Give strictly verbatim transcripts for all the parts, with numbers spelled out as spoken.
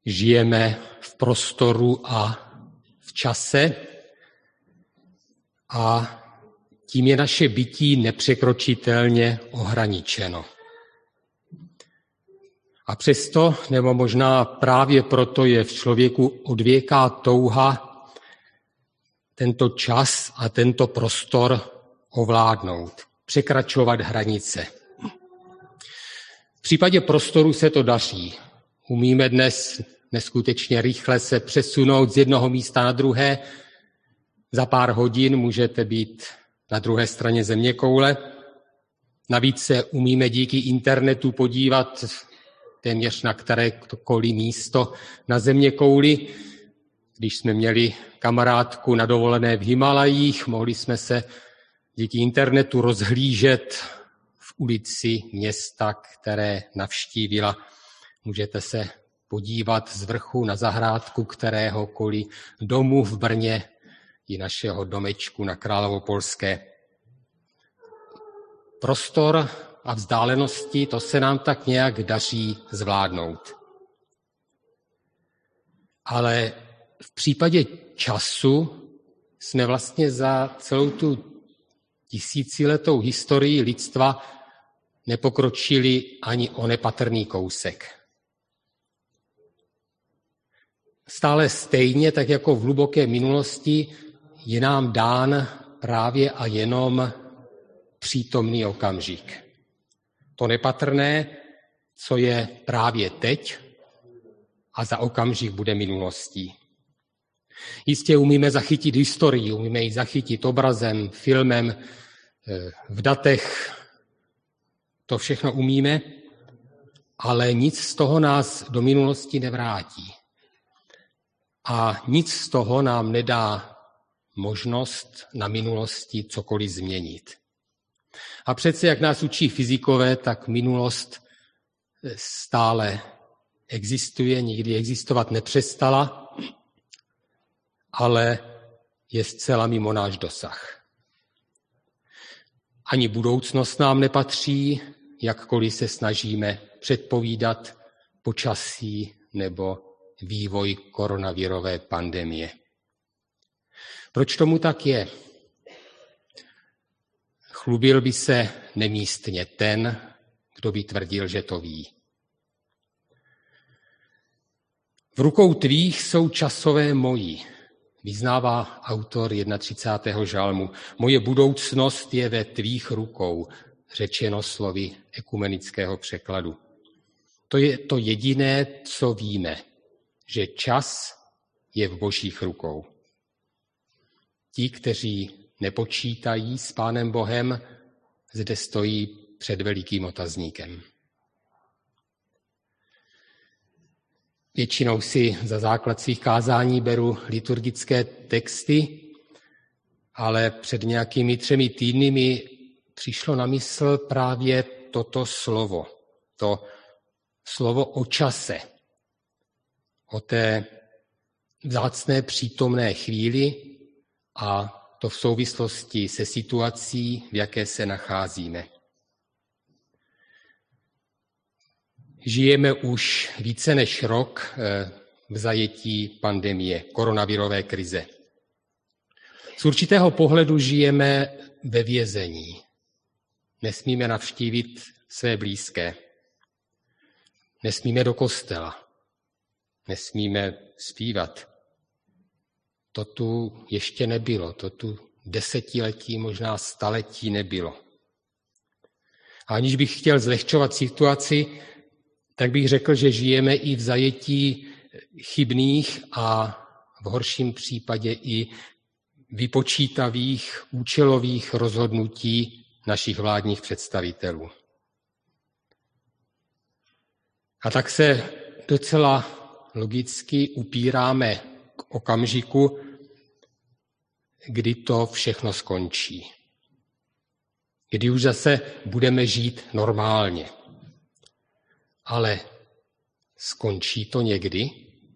žijeme v prostoru a v čase a tím je naše bytí nepřekročitelně ohraničeno. A přesto, nebo možná právě proto, je v člověku odvěká touha tento čas a tento prostor ovládnout, překračovat hranice. V případě prostoru se to daří. Umíme dnes neskutečně rychle se přesunout z jednoho místa na druhé. Za pár hodin můžete být na druhé straně zeměkoule. Navíc se umíme díky internetu podívat téměř na kterékoliv místo na zeměkouli. Když jsme měli kamarádku na dovolené v Himalajích, mohli jsme se díky internetu rozhlížet v ulici města, které navštívila. Můžete se podívat z vrchu na zahrádku kteréhokoliv domu v Brně i našeho domečku na Královopolské. Prostor a vzdálenosti, to se nám tak nějak daří zvládnout. Ale v případě času jsme vlastně za celou tu tisíciletou historii lidstva nepokročili ani o nepatrný kousek. Stále stejně, tak jako v hluboké minulosti, je nám dán právě a jenom přítomný okamžik. To nepatrné, co je právě teď a za okamžik bude minulostí. Jistě umíme zachytit historii, umíme ji zachytit obrazem, filmem, v datech, to všechno umíme, ale nic z toho nás do minulosti nevrátí. A nic z toho nám nedá možnost na minulosti cokoliv změnit. A přece, jak nás učí fyzikové, tak minulost stále existuje, nikdy existovat nepřestala, ale je zcela mimo náš dosah. Ani budoucnost nám nepatří, jakkoliv se snažíme předpovídat počasí nebo vývoj koronavirové pandemie. Proč tomu tak je? Chlubil by se nemístně ten, kdo by tvrdil, že to ví. V rukou tvých jsou časové moji, vyznává autor třicátého prvního žalmu. Moje budoucnost je ve tvých rukou, řečeno slovy ekumenického překladu. To je to jediné, co víme, že čas je v Božích rukou. Ti, kteří nepočítají s Pánem Bohem, zde stojí před velikým otazníkem. Většinou si za základ svých kázání beru liturgické texty, ale před nějakými třemi týdny mi přišlo na mysl právě toto slovo, to slovo o čase, o té vzácné přítomné chvíli a to v souvislosti se situací, v jaké se nacházíme. Žijeme už více než rok v zajetí pandemie, koronavirové krize. Z určitého pohledu žijeme ve vězení. Nesmíme navštívit své blízké. Nesmíme do kostela. Nesmíme zpívat. To tu ještě nebylo, to tu desetiletí, možná staletí nebylo. A aniž bych chtěl zlehčovat situaci, tak bych řekl, že žijeme i v zajetí chybných a v horším případě i vypočítavých, účelových rozhodnutí našich vládních představitelů. A tak se docela logicky upíráme k okamžiku, kdy to všechno skončí. Kdy už zase budeme žít normálně. Ale skončí to někdy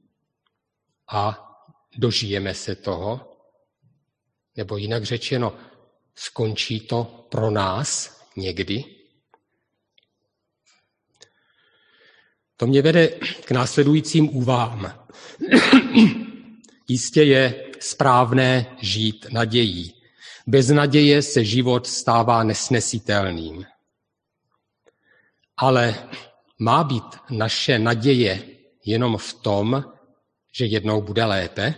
a dožijeme se toho, nebo jinak řečeno, skončí to pro nás někdy. To mě vede k následujícím úvahám. Jistě je správné žít nadějí. Bez naděje se život stává nesnesitelným. Ale má být naše naděje jenom v tom, že jednou bude lépe?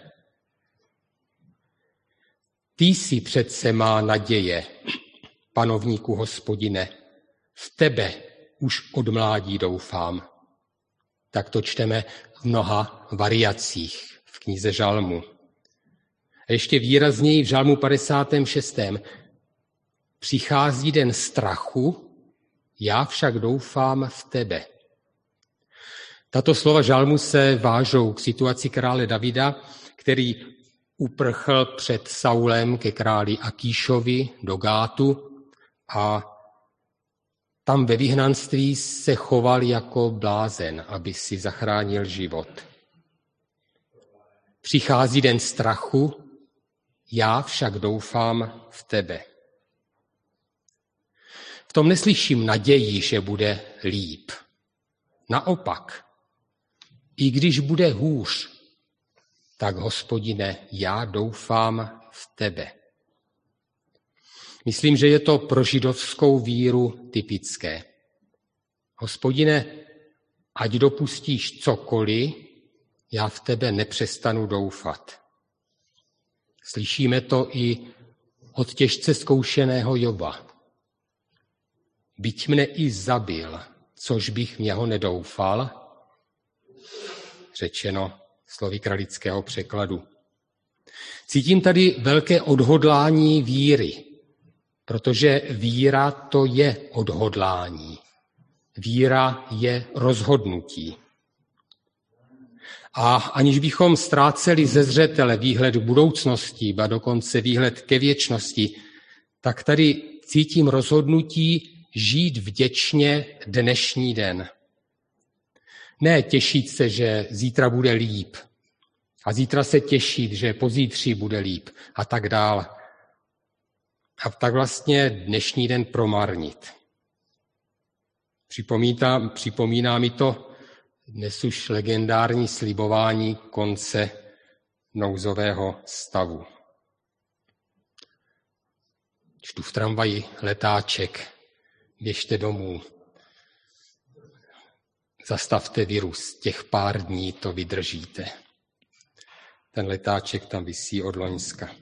Ty jsi přece má naděje, panovníku Hospodine, v tebe už od mládí doufám. Tak to čteme v mnoha variacích v knize Žalmu. A ještě výrazněji v Žalmu padesátém šestém Přichází den strachu, já však doufám v tebe. Tato slova žalmu se vážou k situaci krále Davida, který uprchl před Saulem ke králi Akíšovi do Gátu a tam ve vyhnanství se choval jako blázen, aby si zachránil život. Přichází den strachu, já však doufám v tebe. V tom neslyším naději, že bude líp. Naopak, i když bude hůř, tak Hospodine, já doufám v tebe. Myslím, že je to pro židovskou víru typické. Hospodine, ať dopustíš cokoliv, já v tebe nepřestanu doufat. Slyšíme to i od těžce zkoušeného Joba. Byť mne i zabil, což bych v něho nedoufal, řečeno slovy kralického překladu. Cítím tady velké odhodlání víry, protože víra to je odhodlání. Víra je rozhodnutí. A aniž bychom ztráceli ze zřetele výhled k budoucnosti, ba dokonce výhled ke věčnosti, tak tady cítím rozhodnutí žít vděčně dnešní den. Ne těšit se, že zítra bude líp. A zítra se těšit, že pozítří bude líp. A tak dál. A tak vlastně dnešní den promarnit. Připomíná, připomíná mi to dnes už legendární slibování konce nouzového stavu. Čtu v tramvaji letáček, běžte domů, zastavte virus, těch pár dní to vydržíte. Ten letáček tam visí od loňska.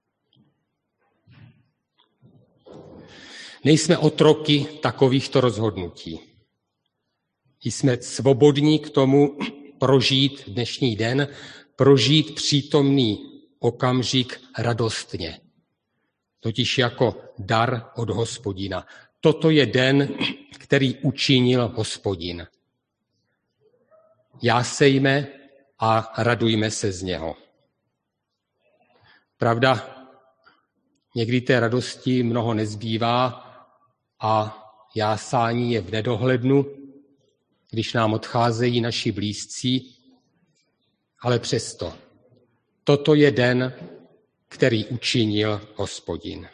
Nejsme otroky takovýchto rozhodnutí. Jsme svobodní k tomu prožít dnešní den, prožít přítomný okamžik radostně. Totiž jako dar od Hospodina. Toto je den, který učinil Hospodin. Jásejme a radujme se z něho. Pravda, někdy té radosti mnoho nezbývá a jásání je v nedohlednu, když nám odcházejí naši blízcí, ale přesto. Toto je den, který učinil Hospodin.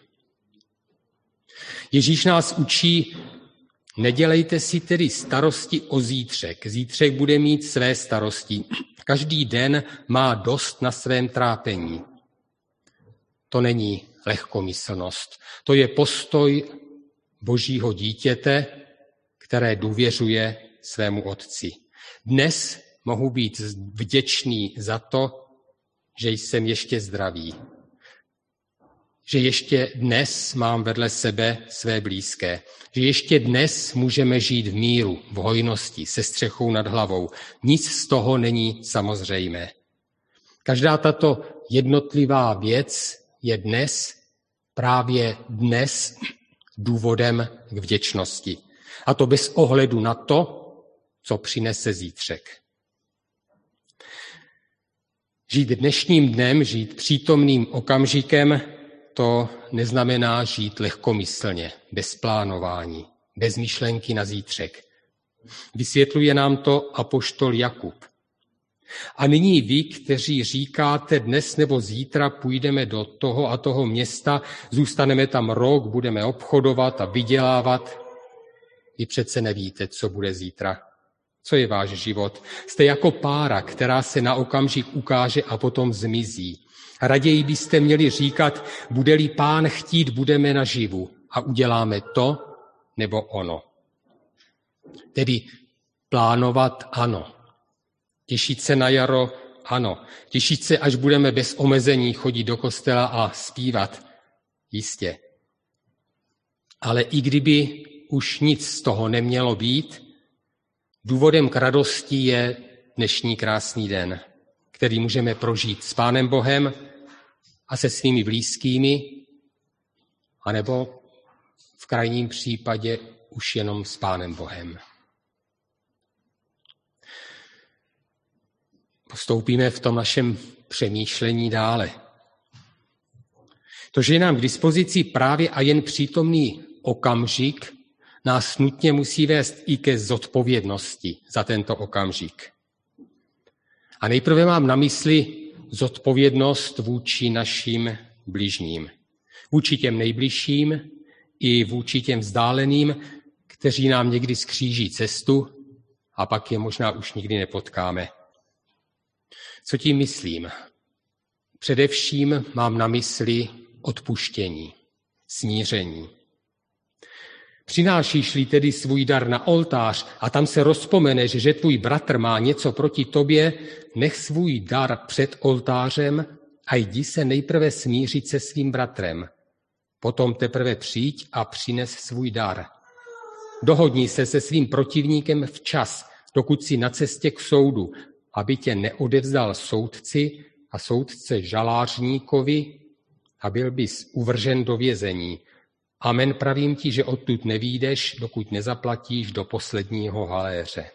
Ježíš nás učí, nedělejte si tedy starosti o zítřek. Zítřek bude mít své starosti. Každý den má dost na svém trápení. To není lehkomyslnost. To je postoj Božího dítěte, které důvěřuje svému otci. Dnes mohu být vděčný za to, že jsem ještě zdravý. Že ještě dnes mám vedle sebe své blízké. Že ještě dnes můžeme žít v míru, v hojnosti, se střechou nad hlavou. Nic z toho není samozřejmé. Každá tato jednotlivá věc je dnes, právě dnes, důvodem k vděčnosti. A to bez ohledu na to, co přinese zítřek. Žít dnešním dnem, žít přítomným okamžikem, to neznamená žít lehkomyslně, bez plánování, bez myšlenky na zítřek. Vysvětluje nám to apoštol Jakub. A nyní vy, kteří říkáte, dnes nebo zítra půjdeme do toho a toho města, zůstaneme tam rok, budeme obchodovat a vydělávat, vy přece nevíte, co bude zítra. Co je váš život? Jste jako pára, která se na okamžik ukáže a potom zmizí. Raději byste měli říkat, bude-li Pán chtít, budeme naživu a uděláme to nebo ono. Tedy plánovat ano. Těšit se na jaro ano. Těšit se, až budeme bez omezení chodit do kostela a zpívat. Jistě. Ale i kdyby už nic z toho nemělo být, důvodem k radosti je dnešní krásný den, který můžeme prožít s Pánem Bohem a se svými blízkými, anebo v krajním případě už jenom s Pánem Bohem. Postoupíme v tom našem přemýšlení dále. To, že je nám k dispozici právě a jen přítomný okamžik, nás nutně musí vést i ke zodpovědnosti za tento okamžik. A nejprve mám na mysli zodpovědnost vůči našim bližním. Vůči těm nejbližším i vůči těm vzdáleným, kteří nám někdy skříží cestu a pak je možná už nikdy nepotkáme. Co tím myslím? Především mám na mysli odpuštění, smíření. Přinášíš-li tedy svůj dar na oltář a tam se rozpomeneš, že tvůj bratr má něco proti tobě, nech svůj dar před oltářem a jdi se nejprve smířit se svým bratrem. Potom teprve přijď a přines svůj dar. Dohodni se se svým protivníkem včas, dokud jsi na cestě k soudu, aby tě neodevzdal soudci a soudce žalářníkovi a byl bys uvržen do vězení. Amen, pravím ti, že odtud nevyjdeš, dokud nezaplatíš do posledního haléře.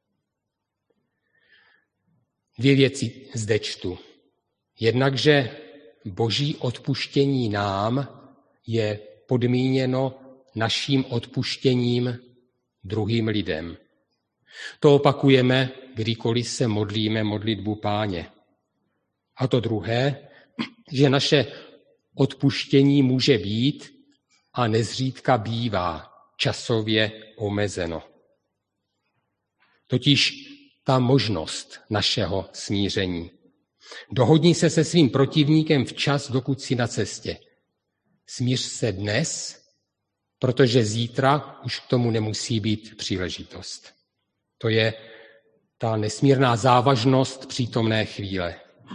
Dvě věci zde čtu. Jednak, že boží odpuštění nám je podmíněno naším odpuštěním druhým lidem. To opakujeme, kdykoliv se modlíme modlitbu Páně. A to druhé, že naše odpuštění může být a nezřídka bývá časově omezeno. Totiž ta možnost našeho smíření. Dohodni se se svým protivníkem včas, dokud jsi na cestě. Smíř se dnes, protože zítra už k tomu nemusí být příležitost. To je ta nesmírná závažnost přítomné chvíle.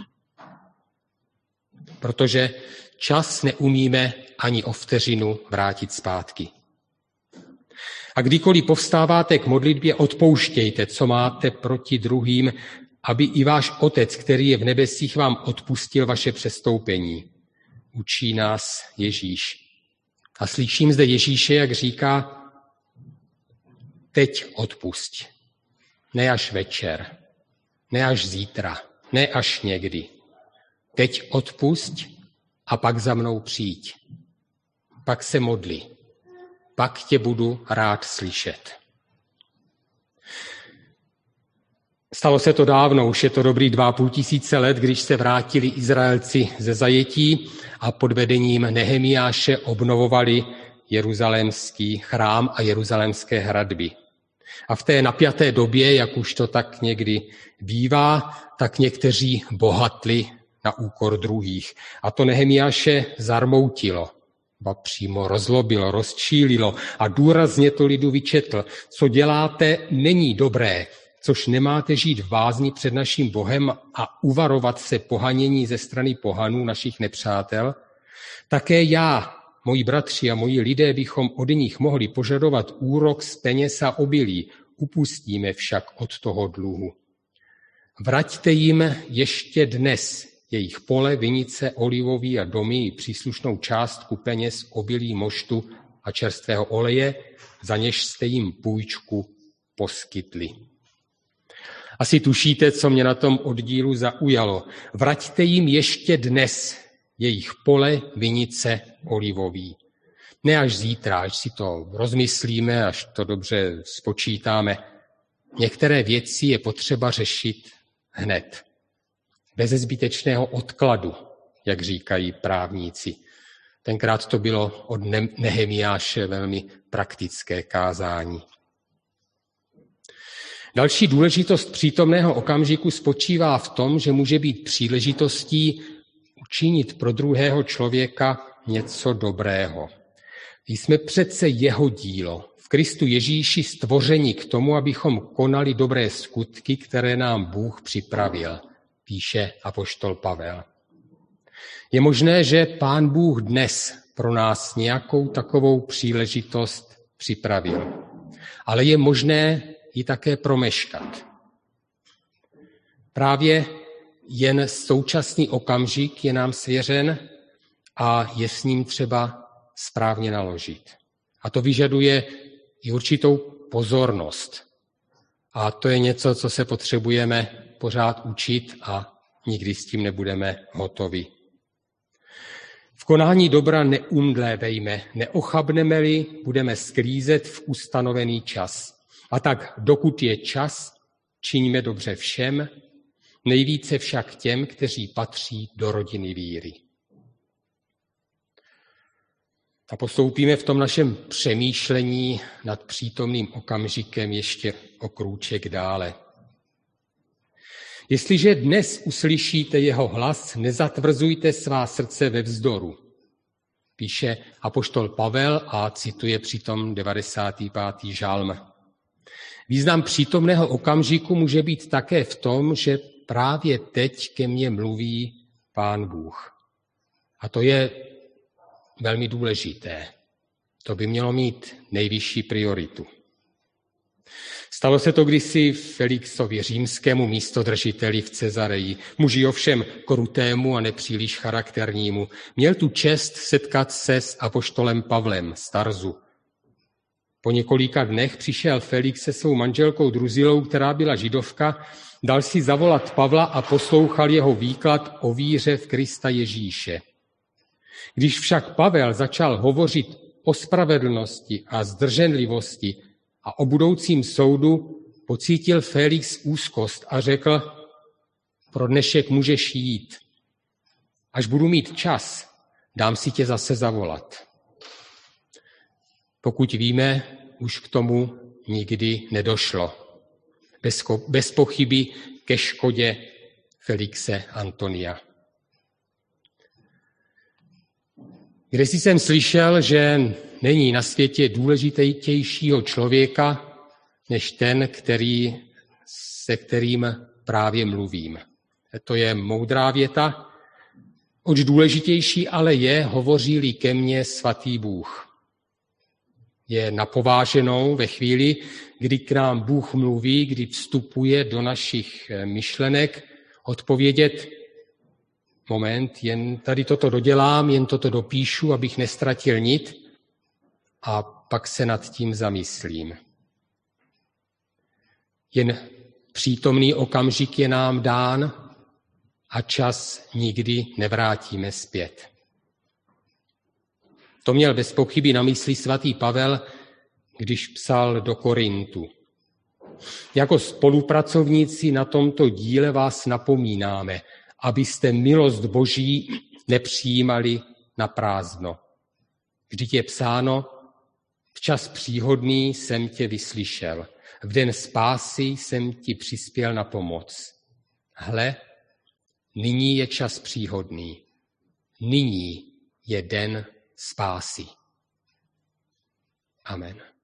Protože čas neumíme ani o vteřinu vrátit zpátky. A kdykoliv povstáváte k modlitbě, odpouštějte, co máte proti druhým, aby i váš Otec, který je v nebesích, vám odpustil vaše přestoupení. Učí nás Ježíš. A slyším zde Ježíše, jak říká, teď odpusť. Ne až večer, ne až zítra, ne až někdy. Teď odpusť a pak za mnou přijď. Pak se modli. Pak tě budu rád slyšet. Stalo se to dávno, už je to dobrý dva a půl tisíce let, když se vrátili Izraelci ze zajetí a pod vedením Nehemiáše obnovovali jeruzalémský chrám a jeruzalémské hradby. A v té napjaté době, jak už to tak někdy bývá, tak někteří bohatli na úkor druhých. A to Nehemiáše zarmoutilo, ba přímo rozlobilo, rozčílilo a důrazně to lidu vyčetl. Co děláte, není dobré, což nemáte žít v bázni před naším Bohem a uvarovat se pohanění ze strany pohanů, našich nepřátel. Také já, moji bratři a moji lidé, bychom od nich mohli požadovat úrok z peněz a obilí, upustíme však od toho dluhu. Vraťte jim ještě dnes jejich pole, vinice, olivový a domy i příslušnou částku peněz, obilí, moštu a čerstvého oleje, za něž jste jim půjčku poskytli. Asi tušíte, co mě na tom oddílu zaujalo. Vraťte jim ještě dnes jejich pole, vinice, olivový. Ne až zítra, až si to rozmyslíme, až to dobře spočítáme. Některé věci je potřeba řešit hned. Bez zbytečného odkladu, jak říkají právníci. Tenkrát to bylo od Nehemiáše velmi praktické kázání. Další důležitost přítomného okamžiku spočívá v tom, že může být příležitostí učinit pro druhého člověka něco dobrého. Jsme přece jeho dílo, v Kristu Ježíši stvoření k tomu, abychom konali dobré skutky, které nám Bůh připravil, píše apoštol Pavel. Je možné, že Pán Bůh dnes pro nás nějakou takovou příležitost připravil, ale je možné ji také promeškat. Právě jen současný okamžik je nám svěřen a je s ním třeba správně naložit. A to vyžaduje i určitou pozornost. A to je něco, co se potřebujeme pořád učit a nikdy s tím nebudeme hotovi. V konání dobra neumdlévejme, neochabneme-li, budeme sklízet v ustanovený čas. A tak, dokud je čas, čiňme dobře všem, nejvíce však těm, kteří patří do rodiny víry. A postoupíme v tom našem přemýšlení nad přítomným okamžikem ještě o krůček dále. Jestliže dnes uslyšíte jeho hlas, nezatvrzujte svá srdce ve vzdoru, píše apoštol Pavel a cituje přitom devadesátý pátý žalm. Význam přítomného okamžiku může být také v tom, že právě teď ke mně mluví Pán Bůh. A to je velmi důležité. To by mělo mít nejvyšší prioritu. Stalo se to kdysi Felixovi římskému místodržiteli v Cezareji, muži ovšem krutému a nepříliš charakternímu. Měl tu čest setkat se s apoštolem Pavlem z Tarzu. Po několika dnech přišel Felix se svou manželkou Druzilou, která byla židovka, dal si zavolat Pavla a poslouchal jeho výklad o víře v Krista Ježíše. Když však Pavel začal hovořit o spravedlnosti a zdrženlivosti a o budoucím soudu, pocítil Felix úzkost a řekl, pro dnešek můžeš jít. Až budu mít čas, dám si tě zase zavolat. Pokud víme, už k tomu nikdy nedošlo. Bez, bez pochyby ke škodě Felixe Antonia. Kdysi jsem slyšel, že není na světě důležitějšího člověka, než ten, který, se kterým právě mluvím. To je moudrá věta. Oč důležitější ale je, hovoří-li ke mně svatý Bůh. Je napováženou ve chvíli, kdy k nám Bůh mluví, kdy vstupuje do našich myšlenek, odpovědět, moment, jen tady toto dodělám, jen toto dopíšu, abych nestratil nit a pak se nad tím zamyslím. Jen přítomný okamžik je nám dán a čas nikdy nevrátíme zpět. To měl bez pochyby na mysli svatý Pavel, když psal do Korintu. Jako spolupracovníci na tomto díle vás napomínáme, abyste milost Boží nepřijímali na prázdno. Vždyť je psáno, v čas příhodný jsem tě vyslyšel, v den spásy jsem ti přispěl na pomoc. Hle, nyní je čas příhodný, nyní je den spásy. Amen.